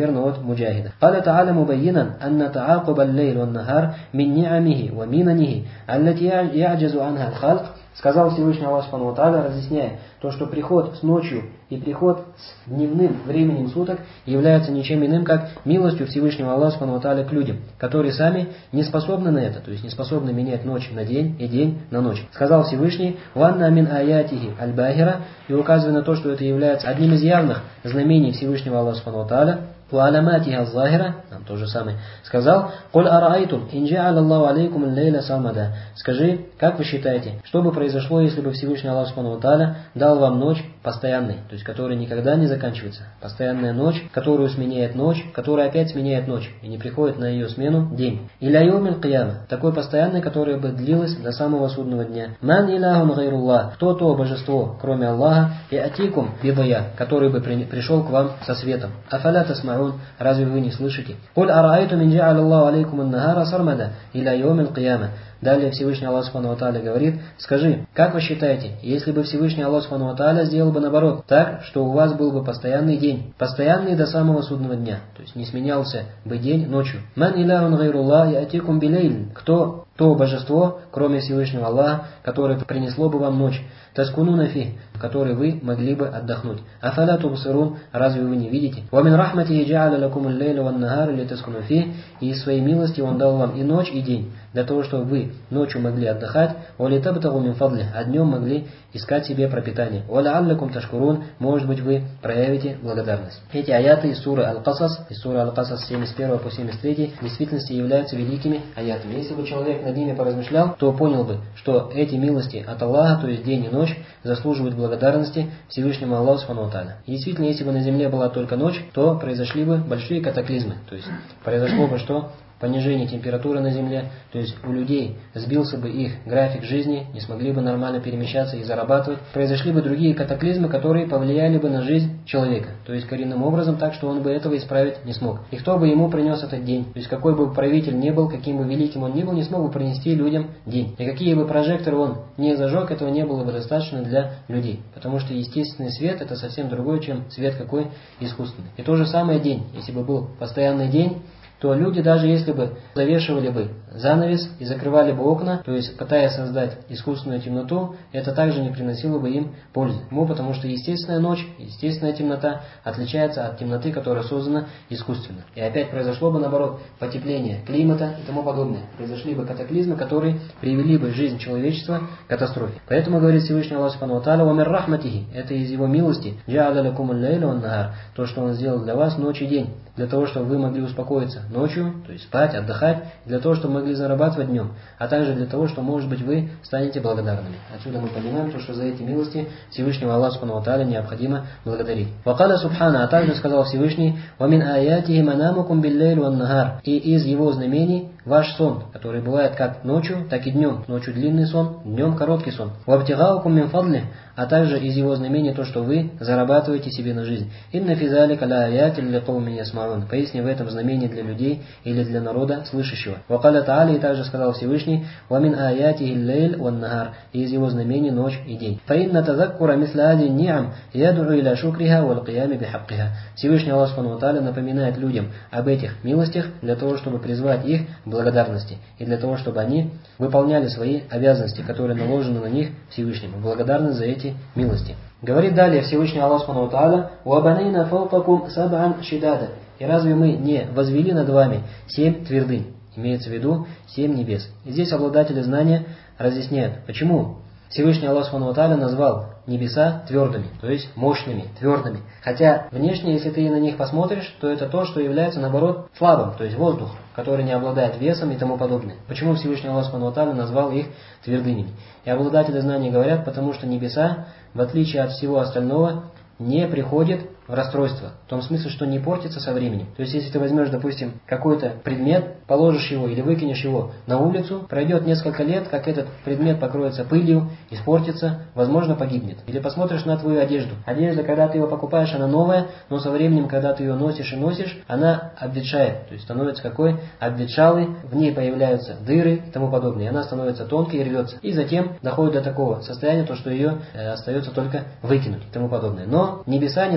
مجاهدا. قال تعالى مبينا أن تعاقب الليل والنهار من نعمه ومننه التي يعجز عنها الخلق. Сказал Всевышний Аллах Субхану ва Тааля, разъясняя то, что приход с ночью и приход с дневным временем суток является ничем иным, как милостью Всевышнего Аллаха Субхану ва Тааля к людям, которые сами не способны на это, то есть не способны менять ночь на день и день на ночь. Сказал Всевышний: «Ванна мин аятихи аль-бахира», и указывая на то, что это является одним из явных знамений Всевышнего Аллаха Субхану ва Тааля, وعلاماتها الظاهرة, нам то же самое, сказал: «Куль араайтум ин джа'аля Аллаху алейкум аль-лейля самада». Скажи, как вы считаете, что бы произошло, если бы Всевышний Аллах Субхану ва Тааля дал вам ночь постоянной, то есть которая никогда не заканчивается, постоянная ночь, которую сменяет ночь, которая опять сменяет ночь, и не приходит на ее смену день. Иля йомил кияма, такой постоянной, которая бы длилась до самого судного дня. Ман иляхун гайруллах, кто то божество, кроме Аллаха, и атикум бидая, который бы пришел к вам со светом. Афаля тасма'ун, разве вы не слышите? Куль араайту мин джа'аля Аллаху алейкум ан-нахара сармада иля йомил кияма. Далее Всевышний Аллах Субхану ва Тааля говорит: скажи, как вы считаете, если бы Всевышний Аллах Субхану ва Тааля сделал бы наоборот, так, что у вас был бы постоянный день, постоянный до самого судного дня, то есть не сменялся бы день ночью. Ман иляхун гайруллах яатикум билейль, кто то божество, кроме Всевышнего Аллаха, которое принесло бы вам ночь, таскунуна фи, в которой вы могли бы отдохнуть. Афаля тубсирун, разве вы не видите? Ва мин рахматихи джа'аля лакум аль-лейля ван-нахара литаскуну фи, и из своей милости Он дал вам и ночь, и день, для того, чтобы вы ночью могли отдыхать, ва литабтагу мин фадли, а днем могли искать себе пропитание. Ва ла'аллакум ташкурун, может быть, вы проявите благодарность. Эти аяты из суры Аль-Касас, из суры Аль-Касас семьдесят первого по семьдесят третий, в действительности являются великими аятами. Если бы человек над ними поразмышлял, то понял бы, что эти милости от Аллаха, то есть день и ночь, заслуживают благодарности Всевышнему Аллаху Субхану ва Тааля. И действительно, если бы на земле была только ночь, то произошли бы большие катаклизмы. То есть произошло бы что? Понижение температуры на земле, то есть у людей сбился бы их график жизни, не смогли бы нормально перемещаться и зарабатывать. Произошли бы другие катаклизмы, которые повлияли бы на жизнь человека, то есть коренным образом, так что он бы этого исправить не смог. И кто бы ему принес этот день? То есть какой бы правитель ни был, каким бы великим он ни был, не смог бы принести людям день. И какие бы прожекторы он не зажег, этого не было бы достаточно для людей. Потому что естественный свет это совсем другой, чем свет какой искусственный. И то же самое день. Если бы был постоянный день, то люди, даже если бы завешивали бы занавес и закрывали бы окна, то есть пытаясь создать искусственную темноту, это также не приносило бы им пользы. Почему? Потому что естественная ночь, естественная темнота отличается от темноты, которая создана искусственно. И опять произошло бы наоборот потепление климата и тому подобное. Произошли бы катаклизмы, которые привели бы жизнь человечества к катастрофе. Поэтому говорит Всевышний Аллах Субхану ва Тааля: «Ва мир рахматихи», это из Его милости, «Джа'аля лакум аль-лейля ван-нахар», то, что Он сделал для вас ночь и день, для того, чтобы вы могли успокоиться ночью, то есть спать, отдыхать, для того, чтобы могли зарабатывать днем, а также для того, что, может быть, вы станете благодарными. Отсюда мы понимаем, то, что за эти милости Всевышнего Аллаха Субхану ва Тааля необходимо благодарить. Вакаля Субхана, а также сказал Всевышний: «Ва мин аятихи манамукум биль-лейль ван-нахар», и из Его знамений ваш сон, который бывает как ночью, так и днем. Ночью длинный сон, днем короткий сон. «Вабтигаукум мин фадли», а также из Его знамений то, что вы зарабатываете себе на жизнь. «Инна фи залика ла аятин ли кауми ясмаун», поясни в этом знамении для людей или для народа слышащего. «Вакаля Тааля», и также сказал Всевышний: «Ва мин аятихи лейль ван-нахар», и из Его знамений ночь и день. «Фаинна тазаккура мисля ади ни'ам яд'у иля шукриха вал қиями бихаккиха». Всевышний Аллах Субхану ва Тааля напоминает людям об этих милостях для того, чтобы призвать их благодарности и для того, чтобы они выполняли свои обязанности, которые наложены на них Всевышним, благодарны за эти милости. Говорит далее Всевышний Аллах Субхану ва Тааля: «Уабанейна фаукакум саб'ан шидада», и разве мы не возвели над вами семь твердынь, имеется в виду семь небес. И здесь обладатели знания разъясняют, почему Всевышний Аллах Субхану ва Тааля назвал небеса твердыми, то есть мощными, твердыми. Хотя внешне, если ты на них посмотришь, то это то, что является наоборот слабым, то есть воздух, который не обладает весом и тому подобное. Почему Всевышний Аллах Субхану ва Тааля назвал их твердыми? И обладатели знаний говорят, потому что небеса, в отличие от всего остального, не приходят в расстройство. В том смысле, что не портится со временем. То есть, если ты возьмешь, допустим, какой-то предмет, положишь его или выкинешь его на улицу, пройдет несколько лет, как этот предмет покроется пылью, испортится, возможно, погибнет. Или посмотришь на твою одежду. Одежда, когда ты ее покупаешь, она новая, но со временем, когда ты ее носишь и носишь, она обветшает. То есть, становится какой? Обветшалой, в ней появляются дыры и тому подобное. И она становится тонкой и рвется. И затем доходит до такого состояния, то, что ее э, остается только выкинуть и тому подобное. Но небеса не таковы.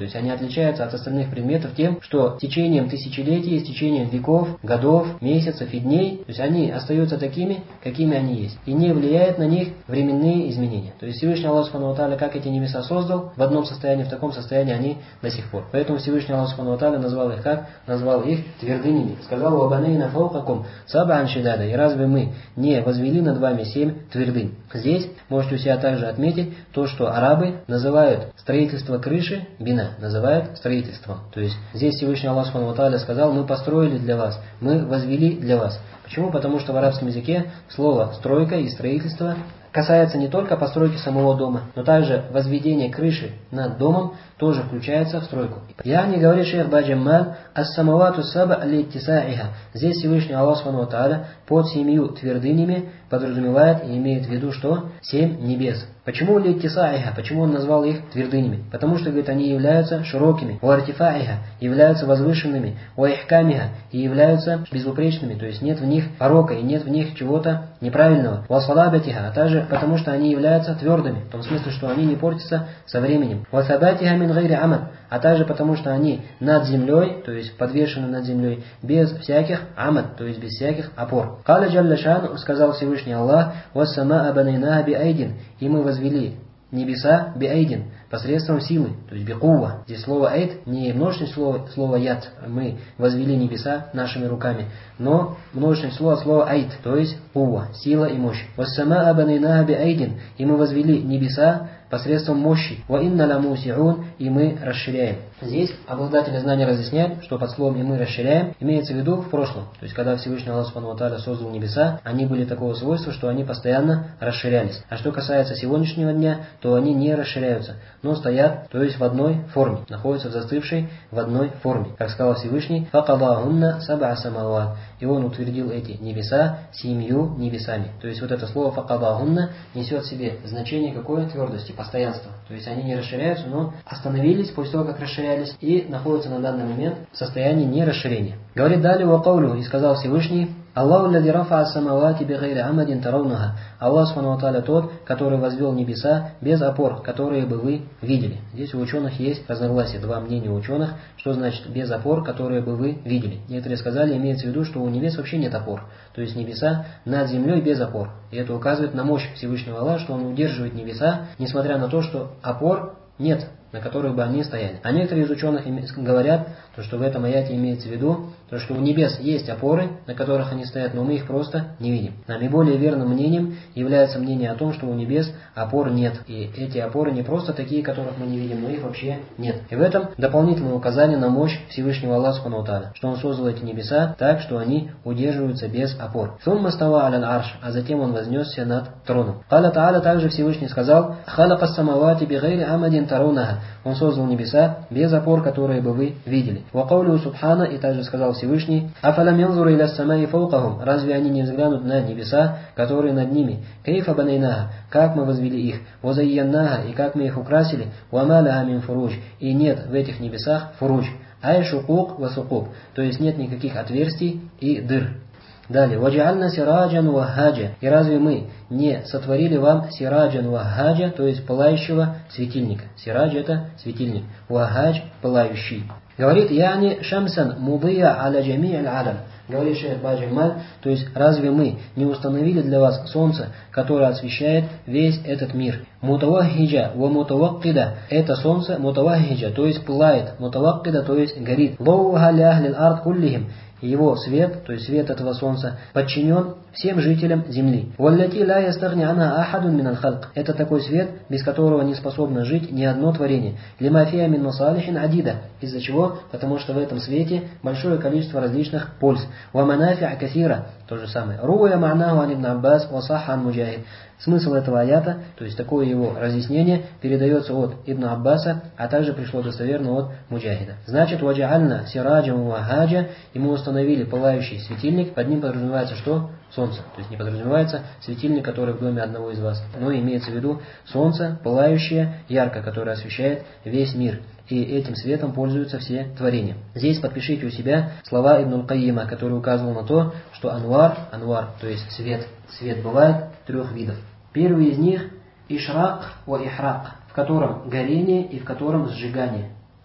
то есть они отличаются от остальных предметов тем, что с течением тысячелетий, с течением веков, годов, месяцев и дней, то есть они остаются такими, какими они есть. И не влияет на них временные изменения. То есть Всевышний Аллах Субхану ва Тааля, как эти небеса создал, в одном состоянии, в таком состоянии они до сих пор. Поэтому Всевышний Аллах Субхану ва Тааля назвал их как? Назвал их твердынями. Сказал: «Вабанейна фаукакум саб'ан шидада». И разве мы не возвели над вами семь твердынь? Здесь можете у себя также отметить то, что арабы называют строительство крыши, бина, называют строительством. То есть здесь Всевышний Аллах Субхану ва Тааля сказал: мы построили для вас, мы возвели для вас. Почему? Потому что в арабском языке слово «стройка» и «строительство» касается не только постройки самого дома, но также возведение крыши над домом тоже включается в стройку. Я не говорю шейх Баджаммаль ас-самавату саба литтисаиха. Здесь Всевышний Аллах Субхану ва Тааля под семью твердынями подразумевает и имеет в виду, что семь небес. Почему литтисаиха? Почему он назвал их твердынями? Потому что, говорит, они являются широкими, уартифаиха, являются возвышенными, уихкамиха, и являются безупречными, то есть нет в них порока и нет в них чего-то неправильного. Васалабатиха, а также потому что они являются твердыми, в том смысле, что они не портятся со временем. Васабатиха мин гайри амад, а также потому что они над землей, то есть подвешены над землей, без всяких амад, то есть без всяких опор. Каля джалля шан, сказал Всевышний Аллах: «Вассамаа банайнаха биайдин», и мы возвели небеса биайдин, посредством силы, то есть бикува. Здесь слово айд не множественное слово, слово яд, мы возвели небеса нашими руками, но множественное слово слово айд, то есть кува, сила и мощь. «Вассамаа банайнаха биайдин», и мы возвели небеса посредством мощи. «Ва инна ламусиун», и мы расширяем. Здесь обладатели знания разъясняют, что под словом «и мы расширяем» имеется в виду в прошлом. То есть, когда Всевышний Аллах Субхану ва Тааля создал небеса, они были такого свойства, что они постоянно расширялись. А что касается сегодняшнего дня, то они не расширяются, но стоят, то есть в одной форме, находятся в застывшей в одной форме. Как сказал Всевышний: «Факадахунна саб'а самават», и он утвердил эти небеса семью небесами. То есть вот это слово «факадахунна» несет в себе значение какой? Твердости, постоянства. То есть они не расширяются, но остановились после того, как расширялись, и находятся на данный момент в состоянии нерасширения. Говорит далее: «Вакаулю», и сказал Всевышний: «Аллаху лади рафа самавати бигайри амадин таравнаха». Аллах Субхану ва Тааля тот, который возвел небеса без опор, которые бы вы видели. Здесь у ученых есть разногласия, два мнения у ученых, что значит без опор, которые бы вы видели. Некоторые сказали, имеется в виду, что у небес вообще нет опор. То есть небеса над землей без опор. И это указывает на мощь Всевышнего Аллаха, что Он удерживает небеса, несмотря на то, что опор нет, на которых бы они стояли. А некоторые из ученых говорят, то, что в этом аяте имеется в виду, то, что у небес есть опоры, на которых они стоят, но мы их просто не видим. Наиболее верным мнением является мнение о том, что у небес опор нет. И эти опоры не просто такие, которых мы не видим, но их вообще нет. И в этом дополнительное указание на мощь Всевышнего Аллаха Субхану ва Тааля, что Он создал эти небеса так, что они удерживаются без опор. «Сумма става аля арш», а затем Он вознесся над троном. Каля Тааля, также Всевышний сказал: «Халака самавати бигайри амадин тарунаха». Он создал небеса без опор, которые бы вы видели. «Вакаулю субхана», и также сказал Всевышний: «Афалам янзуру иля самаи фаукахум», разве они не взглянут на небеса, которые над ними? «Кейфа банайнаха», как мы возвели их? «Вазайяннаха», и как мы их украсили? «Вама лаха мин фуруж», и нет в этих небесах фуруж. «Ай шукук ва сукук», то есть нет никаких отверстий и дыр. Далее: «Ваджиальна сираджан вахаджа», и разве мы не сотворили вам сираджан вахаджа, то есть пылающего светильника? Сирадж — это светильник, вахадж — пылающий. Говорит: «Яни шамсан мудия аля джами аль-алям». Говорит шейх Баджаммаль, то есть разве мы не установили для вас солнце, которое освещает весь этот мир? Мутавахиджа ва мутаваккида, это солнце мутавахиджа, то есть пылает, мутаваккида, то есть горит. Лоуха ля ахлил ард куллихим, его свет, то есть свет этого солнца, подчинен всем жителям земли. «Валлати ла ястагни анха ахадун минал халк». Это такой свет, без которого не способно жить ни одно творение. «Лима фиа мин масалихин адида». Из-за чего? Потому что в этом свете большое количество различных польз. «Ва манафиа кафира». То же самое. «Руя ма'наху ан ибн Аббас ва сахха ан Муджахид». Смысл этого аята, то есть такое его разъяснение, передается от Ибн Аббаса, а также пришло достоверно от Муджахида. Значит: «Ваджа'альна сираджам вахаджа», и мы установили пылающий светильник, под ним подразумевается что? Солнце. То есть не подразумевается светильник, который в доме одного из вас, но имеется в виду солнце, пылающее, ярко, которое освещает весь мир. И этим светом пользуются все творения. Здесь подпишите у себя слова Ибн аль-Кайима, который указывал на то, что анвар, анвар, то есть свет, свет бывает трех видов. Первый из них ишрак ва ихрак, в котором горение и в котором сжигание.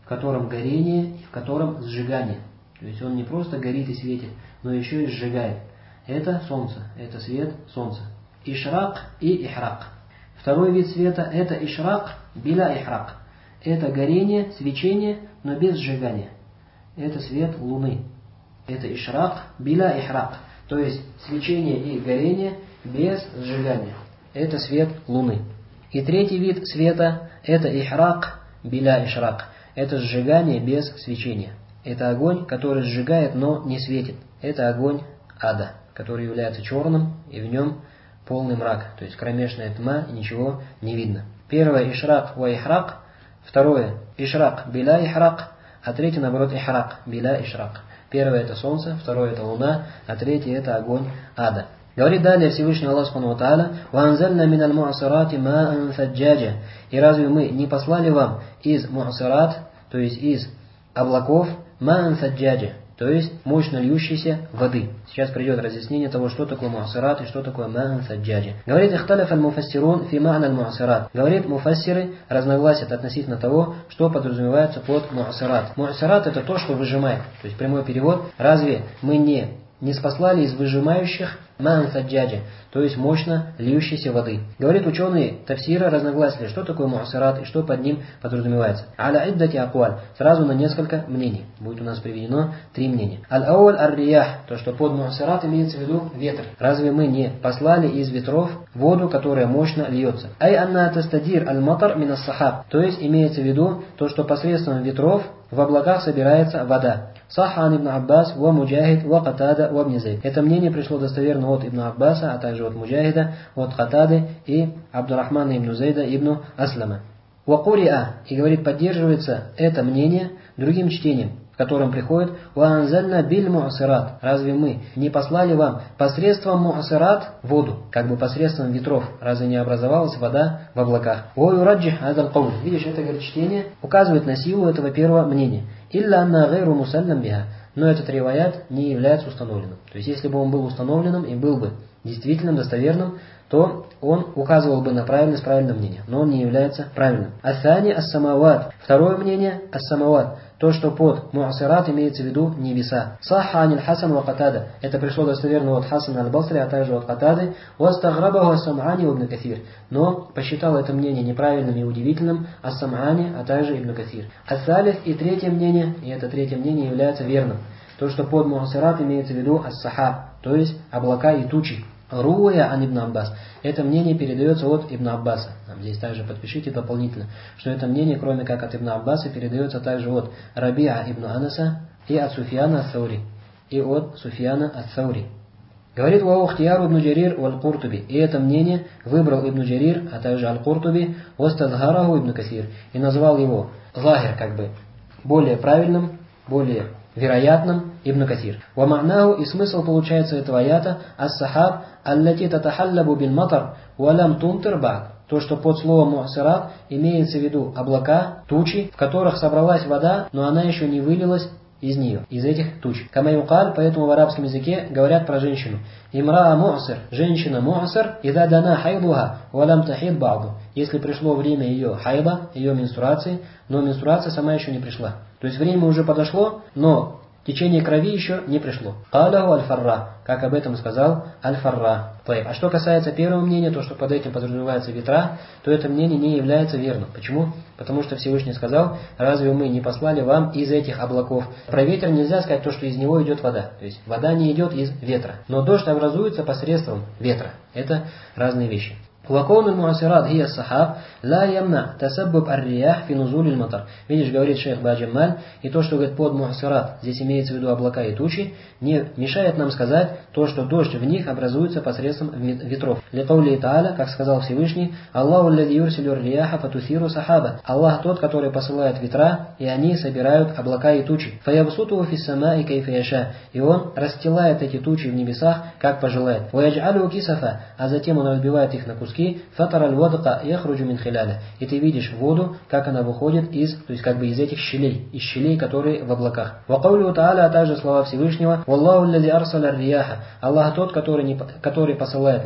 в котором горение и в котором сжигание. То есть он не просто горит и светит, но еще и сжигает. Это солнце, это свет солнца. Ишрак и ихрак. Второй вид света – это ишрак биля ихрак. Это горение, свечение, но без сжигания. Это свет луны. Это ишрак биля ихрак. То есть свечение и горение без сжигания. Это свет луны. И третий вид света – это ихрак биля ишрак. Это сжигание без свечения. Это огонь, который сжигает, но не светит. Это огонь ада, который является черным, и в нем полный мрак. То есть кромешная тьма, и ничего не видно. Первое – ишрак ва ихрак. Второе – ишрак биля ихрак. А третье, наоборот, ихрак биля ишрак. Первое – это солнце, второе – это луна, а третье – это огонь ада. Говорит далее Всевышний Аллах Субхану ва Тааля: «Ваанзальна миналь муасирати маан фаджаджа». И разве мы не послали вам из муасират, то есть из облаков, маан фаджаджа, то есть мощно льющейся воды. Сейчас придет разъяснение того, что такое муасират и что такое маан фаджаджа. Говорит ихталяф аль-муфассирун фи ма'на аль-муасират. Говорит, муфассиры разногласят относительно того, что подразумевается под муасират. Муасират — это то, что выжимает. То есть прямой перевод: разве мы не не спаслали из выжимающих маан фаджаджа, то есть мощно льющейся воды. Говорит, ученые тафсира разногласили, что такое муасират и что под ним подразумевается. Аля иддати акуаль, сразу на несколько мнений. Будет у нас приведено три мнения. Аль-ауль ар-риях, то, что под муасират имеется в виду ветер. Разве мы не послали из ветров воду, которая мощно льется? Ай анна тастадир аль-матар мин ас-сахаб, то есть имеется в виду то, что посредством ветров в облаках собирается вода. Сахан ибн Аббас, ва Муджахид, ва Катада, ва Ибн Зайд. Это мнение пришло достоверно от Ибн Аббаса, а также от Муджахида, от Катады и Абдурахмана ибн Зайда ибн Аслама. Ва Куриа, и говорит, поддерживается это мнение другим чтением, в котором приходит «Ва анзальна биль муасират». Разве мы не послали вам посредством муасират воду, как бы посредством ветров? Разве не образовалась вода в облаках? «Ва юраджих адал кауль». Видишь, это, говорит, чтение указывает на силу этого первого мнения. «Илля анна гайру мусаллям биха». Но этот риваят не является установленным. То есть, если бы он был установленным и был бы действительным, достоверным, то он указывал бы на правильность правильного мнения. Но он не является правильным. Асани ас-самават. Второе мнение ас-самават. То, что под муасират имеется в виду небеса. Саха аниль Хасан ва Катада. Это пришло достоверно от Хасана аль-Басри, а также от Катады. Вастаграбаху ас-Сам'ани ва Ибн Кафир. Но посчитал это мнение неправильным и удивительным ас-Сам'ани, а также Ибн Кафир. Ас-Салиф и третье мнение, и это третье мнение является верным. То, что под муасират имеется в виду ас-Сахаб, то есть облака и тучи. Руя ан Ибн Аббас. Это мнение передается от Ибн Аббаса. Нам здесь также подпишите дополнительно, что это мнение, кроме как от Ибн Аббаса, передается также от Рабиа ибн Анаса и от Суфьяна ас-Саури. И от Суфьяна ас-Саури. Говорит ва ухтияру ибн Джарир валь Куртуби. И это мнение выбрал Ибн Джарир, а также аль-Куртуби, вастазгараху Ибн Касир. И назвал его захир, как бы более правильным, более вероятным Ибн Касир. Ва ма'наху, и смысл получается этого аята ас-сахаб аллати татахаллабу бил матар ва лам тумтир ба'д. То, что под словом муасират имеется в виду облака, тучи, в которых собралась вода, но она еще не вылилась из нее, из этих туч. Кама юкаль, поэтому в арабском языке говорят про женщину. Имраа муасир, женщина муасир, ида дана хайдуха, ва лам тахид ба'ду. Если пришло время ее хайда, ее менструации, но менструация сама еще не пришла. То есть время уже подошло, но течение крови еще не пришло. Каляху аль-фарра, как об этом сказал аль-фарра. А что касается первого мнения, то, что под этим подразумевается ветра, то это мнение не является верным. Почему? Потому что Всевышний сказал: разве мы не послали вам из этих облаков? Про ветер нельзя сказать то, что из него идет вода. То есть вода не идет из ветра. Но дождь образуется посредством ветра. Это разные вещи. وَكَوْنُ الْمُعَصِرَاتِ هِيَ السَّحَابِ لَا يَمْنَعْ تَسَبُّبْ الرِّيَاحِ فِي نُزُولِ الْمَطَرِ. Видишь, говорит шейх Баджамаль, и то, что говорит под муасират, здесь имеется в виду облака и тучи, не мешает нам сказать то, что дождь в них образуется посредством ветров. لِقَوْلِهِ тааля, как сказал Всевышний: «Аллаху الَّذِي يُرْسِلُ الرِّيَاحَ فَتُثِيرُ سَحَابًا». Аллах тот, который посылает ветра, и они собирают облака и тучи. فَيَبْسُطُهُ فِي السَّمَاءِ كَيْفَ يَشَاءُ. И он расстилает эти тучи в небесах, как пожелает. وَيَجْعَلُهُ كِسَفًا. А затем он разбивает их на куски. فَتَرَى الْوَدْقَ يَخْرُجُ مِنْ خِلَالِهِ. И ты видишь воду, как она выходит из, то есть как бы из этих щелей, из щелей, которые в облаках. وَقَوْلُهُ тааля, а также слова Всевышнего: «Валлаху الَّذِي أَرْسَلَ الرِّيَاحَ». Аллах тот, который, не, который посылает ветра,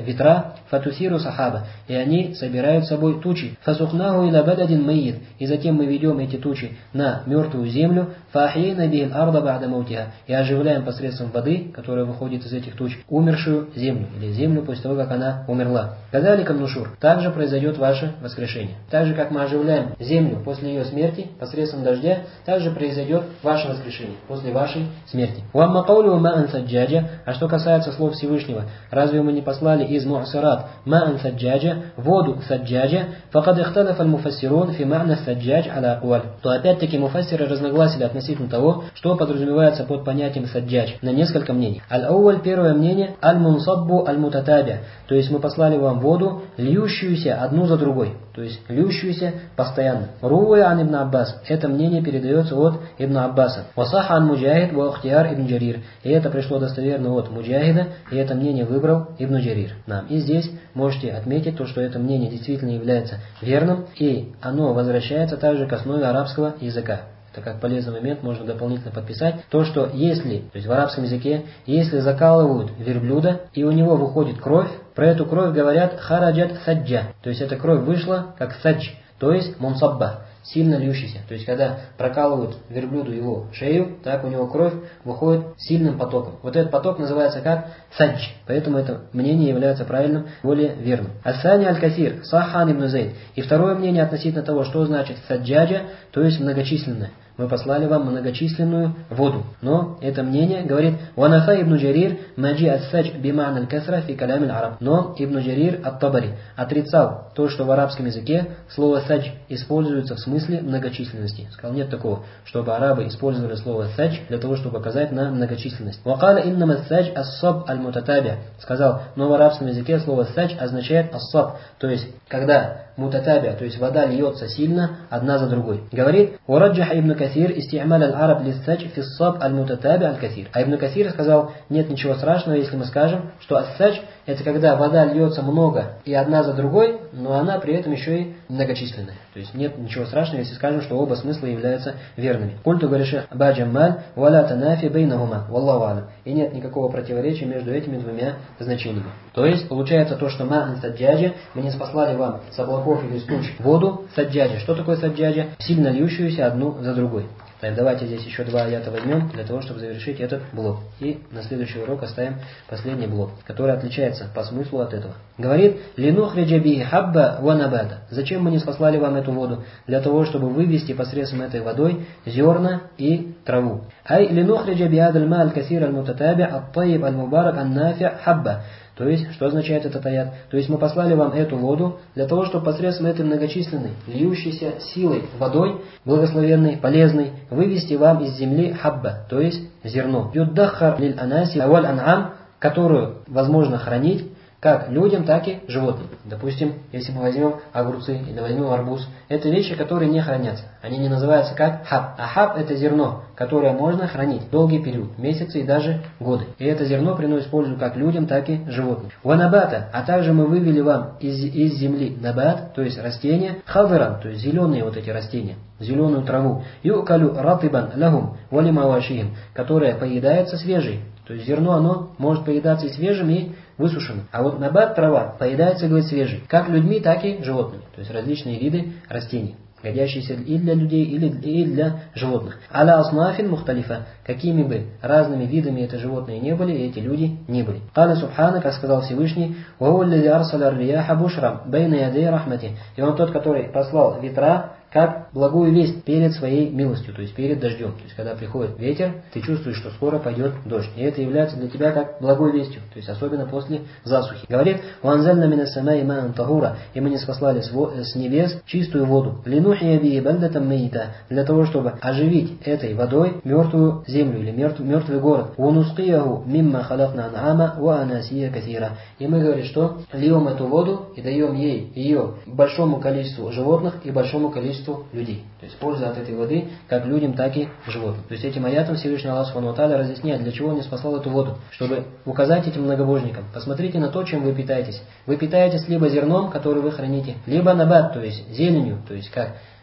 фатусиру сахаба, и они собирают с собой тучи, фасухнаху иля бададин майид, и затем мы ведем эти тучи на мертвую землю, фаахейна бихил арда ба'да маутиха, и оживляем посредством воды, которая выходит из этих туч, умершую землю, или землю после того, как она умерла. Кадаликам нушур, также произойдет ваше воскрешение. Так же, как мы оживляем землю после ее смерти, посредством дождя, также произойдет ваше воскрешение после вашей смерти. Уамма каулю ма'ан саджаджа, а что касается слов Всевышнего, разве мы не послали из му'сират ма'ан саджаджа, воду саджаджа, факад ихталаф аль-муфассирун фи ма'на саджадж аля акваль, то опять-таки муфассиры разногласили относительно того, что подразумевается под понятием саджадж, на несколько мнений. Аль-ауаль, первое мнение, аль-мунсаббу аль-мутатабя, то есть мы послали вам воду, льющуюся одну за другой, то есть льющуюся постоянно. Руя ан ибн Аббас, это мнение передается от Ибн Аббаса. Васаха ан Муджахид ва ухтияр ибн Джарир, и это пришло достоверно от Муджахида, и это мнение выбрал Ибн Джарир. Нам. И здесь можете отметить то, что это мнение действительно является верным, и оно возвращается также к основе арабского языка. Это как полезный момент можно дополнительно подписать. То, что если, то есть в арабском языке, если закалывают верблюда, и у него выходит кровь, про эту кровь говорят хараджат саджа, то есть эта кровь вышла как садж, то есть мунсабба, сильно льющийся. То есть когда прокалывают верблюду его шею, так у него кровь выходит сильным потоком. Вот этот поток называется как садж, поэтому это мнение является правильным, более верным. Ас-сани аль-касир, сахан ибн Зейд. И второе мнение относительно того, что значит саджаджа, то есть многочисленное. Мы послали вам многочисленную воду. Но это мнение говорит «Ванафа ибн Джарир маджи ас-садж биман аль-касра фи калям аль-араб». Но Ибн Джарир ат-Табари отрицал то, что в арабском языке слово «садж» используется в смысле многочисленности. Сказал, нет такого, чтобы арабы использовали слово «садж» для того, чтобы указать на многочисленность. «Вакаля иннама ас-садж ас-саб аль-мутатабя». Сказал, но в арабском языке слово «садж» означает «ас-саб», то есть когда мутатабя, то есть вода льется сильно одна за другой. Говорит «Ураджах ибн Касир исти'маль аль-араб лис-садж фи ас-саб аль-мутатабя аль-касир». А Ибн Касир сказал, нет ничего страшного, если мы скажем, что ас-садж это когда вода льется много и одна за другой, но она при этом еще и многочисленная. То есть нет ничего страшного, если скажем, что оба смысла являются верными. Культу говорит шейх Баджаммаль валя танафи бейнахума валлаху алям. И нет никакого противоречия между этими двумя значениями. То есть получается то, что ма'ан саджаджа, мы не спаслали вам с облаков или с туч воду саджаджа. Что такое саджаджа? Сильно льющуюся одну за другой. Так, давайте здесь еще два аята возьмем, для того, чтобы завершить этот блок. И на следующий урок оставим последний блок, который отличается по смыслу от этого. Говорит, «Линухриджа биhi хабба ва набата». Зачем мы не спаслали вам эту воду? Для того, чтобы вывести посредством этой водой зерна и траву. «Ай линухриджа биадаль ма аль-касир аль-мутатаби ат-таиб аль-мубарак ан-нафи хабба». То есть, что означает этот аят? То есть мы послали вам эту воду для того, чтобы посредством этой многочисленной, льющейся силой водой, благословенной, полезной, вывести вам из земли хабба, то есть зерно. Юддахар лиль анаси аваль ан'ам, которую возможно хранить как людям, так и животным. Допустим, если мы возьмем огурцы или возьмем арбуз, это вещи, которые не хранятся. Они не называются как хаб. А хаб это зерно, которое можно хранить долгий период, месяцы и даже годы. И это зерно приносит пользу как людям, так и животным. Ванабата, а также мы вывели вам из, из земли набат, то есть растения, хавыран, то есть зеленые вот эти растения, зеленую траву, юкалю ратыбан лахум валимавашихим, которая поедается свежей. То есть зерно, оно может поедаться и свежим, и высушенным. А вот набат, трава, поедается, говорит, свежей. Как людьми, так и животными. То есть различные виды растений, годящиеся и для людей, и для животных. Аля аснафин мухталифа, какими бы разными видами это животные не были, и эти люди не были. Каля субхана, как сказал Всевышний, «Ваулли арсаля ар-рияха бушрам бейна ядей рахмати». И он тот, который послал ветра, как благую весть перед своей милостью, то есть перед дождем. То есть когда приходит ветер, ты чувствуешь, что скоро пойдет дождь. И это является для тебя как благой вестью, то есть особенно после засухи. Говорит, «Ванзальна мина самай маан тагура», и мы не спаслали с небес чистую воду, «Линухия би бальдатам мейта», для того, чтобы оживить этой водой мертвую землю или мертвый, мертвый город. «Ванускияху мимма халакна ан'ама ва анасия каthира». И мы говорим, что льем эту воду и даем ей ее большому количеству животных и большому количеству людей. То есть польза от этой воды как людям, так и животным. То есть этим аятом Всевышний Аллах Субхану ва Тааля разъясняет, для чего он не спасал эту воду. Чтобы указать этим многобожникам. Посмотрите на то, чем вы питаетесь. Вы питаетесь либо зерном, который вы храните, либо набат, то есть зеленью, то есть как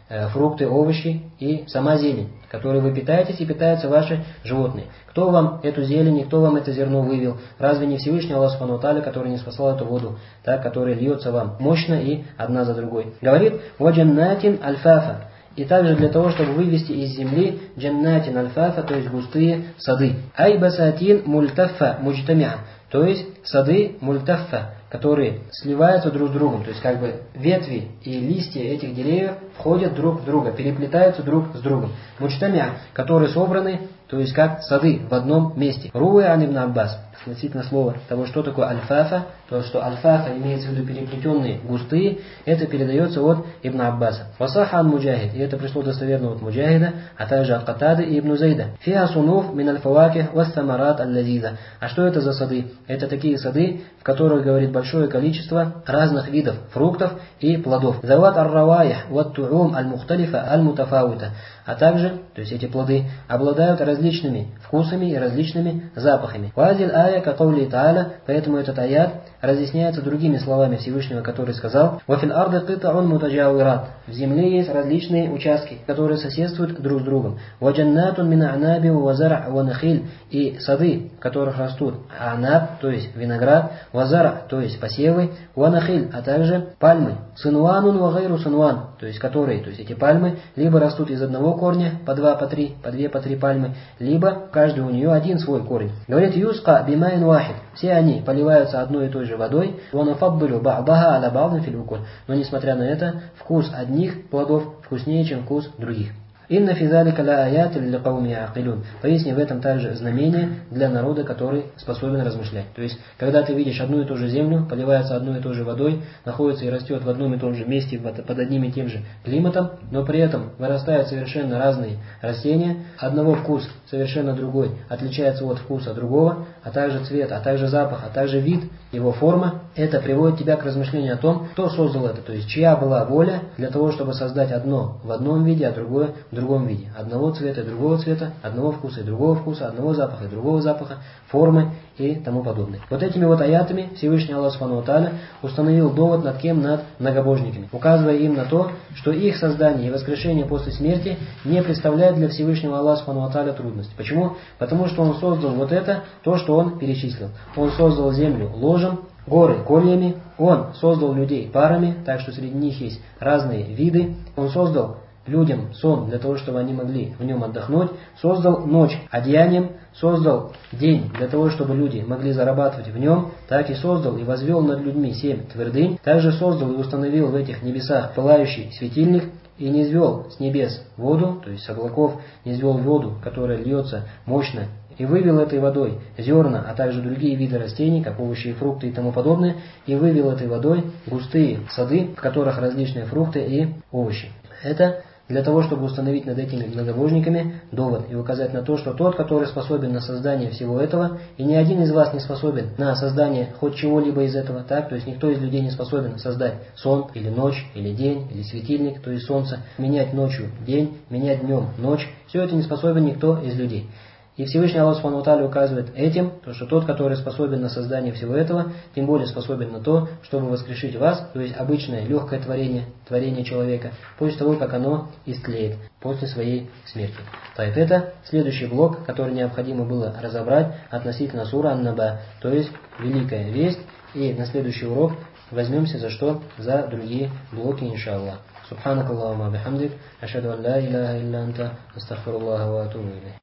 фрукты, овощи и сама зелень, которой вы питаетесь и питаются ваши животные. Кто вам эту зелень, кто вам это зерно вывел? Разве не Всевышний Аллах Субхану ва Тааля, который не спасал эту воду, так, которая льется вам мощно и одна за другой? Говорит: «Ваджаннатин альфафа». И также для того, чтобы вывести из земли джаннатин альфафа, то есть густые сады. Ай басатин мультаффа муджтамиа, то есть сады мультаффа, которые сливаются друг с другом, то есть как бы ветви и листья этих деревьев входят друг в друга, переплетаются друг с другом. Муджтамиа, которые собраны, то есть как сады в одном месте. Руэ ан ибн Аббас. Относительно слова того, что такое альфафа, то, что альфафа имеется в виду переплетенные, густые, это передается от Ибн Аббаса. Васаха ан Муджахид, и это пришло достоверно от Муджахида, а также от Катады и Ибн Зайда. Фиа сунуф мин аль-фаваких вас-самарат аль-лазиза. А что это за сады? Это такие сады, в которых, говорит, большое количество разных видов фруктов и плодов. Зават ар-раваих ват-ту'ум аль-мухталифа аль-мутафауита. А также, то есть эти плоды, обладают различными вкусами и различными запахами. Вазиль ая катаули та'аля, поэтому этот аят разъясняется другими словами Всевышнего, который сказал: «Вафил арды китаун мутаджауират». В земле есть различные участки, которые соседствуют друг с другом. «Ваджаннатун мин а'наби вазара ванахиль». И сады, в которых растут анаб, то есть виноград, вазара, то есть посевы, ванахиль, а также пальмы. Синуанун вагайру синуан, то есть которые, то есть эти пальмы, либо растут из одного корня, по два, по три, по две, по три пальмы, либо каждый у нее один свой корень. Говорит: «Юска бимайн вахид». Все они поливаются одной и той же водой. «Ванафаббалю ба'баха аля ба'дин фил укуль». Но несмотря на это, вкус одних плодов вкуснее, чем вкус других. «Инна фи залика ла аятин ли кауми я'килун». Поясни, в этом также знамение для народа, который способен размышлять. То есть, когда ты видишь одну и ту же землю, поливается одной и той же водой, находится и растет в одном и том же месте, под одним и тем же климатом, но при этом вырастают совершенно разные растения, одного вкус совершенно другой, отличается от вкуса другого, а также цвет, а также запах, а также вид, его форма, это приводит тебя к размышлению о том, кто создал это, то есть чья была воля для того, чтобы создать одно в одном виде, а другое в другом виде. Одного цвета и другого цвета, одного вкуса и другого вкуса, одного запаха и другого запаха, формы и тому подобное. Вот этими вот аятами Всевышний Аллах Субхану ва Тааля установил довод над кем? Над многобожниками, указывая им на то, что их создание и воскрешение после смерти не представляет для Всевышнего Аллаха Субхану ва Тааля трудности. Почему? Потому что Он создал вот это, то, что Он перечислил. Он создал землю ложем, горы кольями, Он создал людей парами, так что среди них есть разные виды. Он создал людям сон для того, чтобы они могли в нем отдохнуть, создал ночь одеянием, создал день для того, чтобы люди могли зарабатывать в нем, так и создал и возвел над людьми семь твердынь, также создал и установил в этих небесах пылающий светильник и низвел с небес воду, то есть с облаков низвел воду, которая льется мощно, и вывел этой водой зерна, а также другие виды растений, как овощи и фрукты и тому подобное, и вывел этой водой густые сады, в которых различные фрукты и овощи. Это для того, чтобы установить над этими многобожниками довод и указать на то, что тот, который способен на создание всего этого, и ни один из вас не способен на создание хоть чего-либо из этого, так, то есть никто из людей не способен создать сон, или ночь, или день, или светильник, то есть солнце, менять ночью день, менять днем ночь, все это не способен никто из людей. И Всевышний Аллах Субхану ва Тааля указывает этим, то, что тот, который способен на создание всего этого, тем более способен на то, чтобы воскрешить вас, то есть обычное легкое творение, творение человека, после того, как оно истлеет, после своей смерти. Так, это следующий блок, который необходимо было разобрать относительно сура Ан-Наба, то есть Великая Весть, и на следующий урок возьмемся за что? За другие блоки, иншаллах. Субханакаллахумма бихамдик, ашхаду ан ла иляха илля анта, астагфируллаха ва атубу илейх.